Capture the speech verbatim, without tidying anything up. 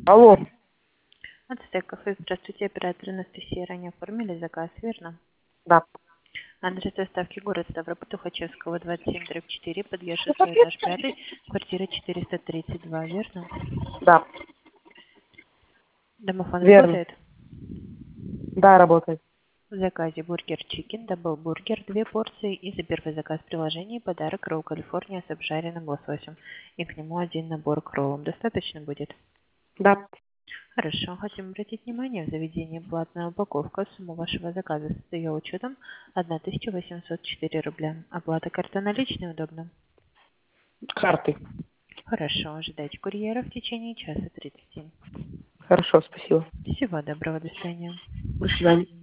Алло. Ацтек кафе. Здравствуйте, оператор Анастасия. Ранее оформили заказ, верно? Да. Адрес доставки город Ставрополь, Тухачевского, двадцать семь дробь четыре, подъезд шестой, этаж пятый, квартира четыреста тридцать два, верно? Да. Домофон Верно. работает? Да, работает. В заказе бургер чикен, дабл бургер, две порции и за первый заказ в приложении подарок ролл Калифорния с обжаренным лососем. И к нему один набор к роллам. Достаточно будет? Да. Хорошо. Хотим обратить внимание, в заведении платная упаковка. Сумма вашего заказа с ее учетом тысяча восемьсот четыре рубля. Оплата карта наличной удобно? Карты. Хорошо. Ожидайте курьера в течение часа тридцати. Хорошо, спасибо. Всего доброго. До свидания. До свидания.